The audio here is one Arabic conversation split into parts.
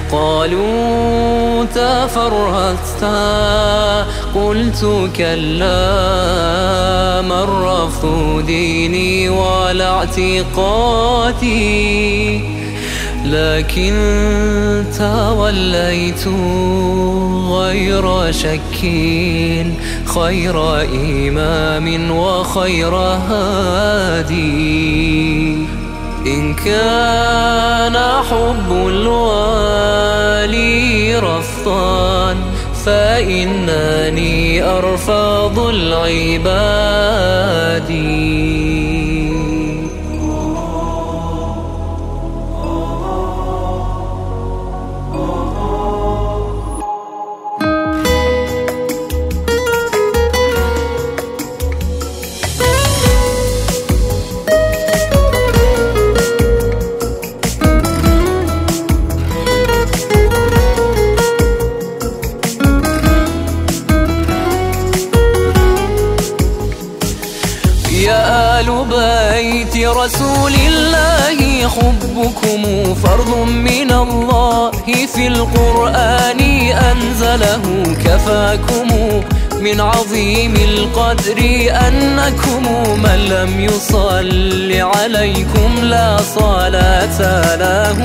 قالوا تفرهدت، قلت كلا، من رفض ديني ولا اعتقادي، لكن توليت غير شك، خير إمام وخير هادي. إن كان حب الوالي رفضا، فإنني أرفض العباد. يا آل بيت رسول الله، حبكم فرض من الله، في القرآن أنزله، كفاكم من عظيم القدر أنكم من لم يصل عليكم لا صلاة له.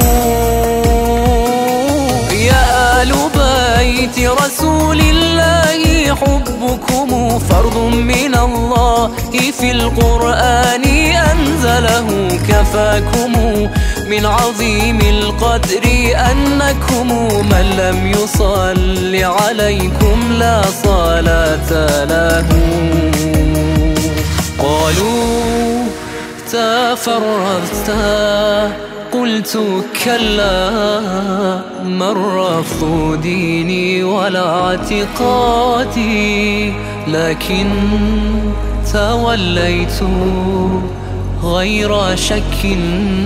يا آل بيت رسول الله، حبكم فرض من الله، في القرآن أنزله، كفاكم من عظيم القدر أنكم من لم يصل عليكم لا صلاة له. قالوا تفرغت، قلت كلا، من رفض ديني ولا اعتقادي، لكن توليت غير شك،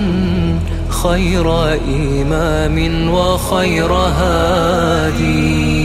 خير إمام وخير هادي.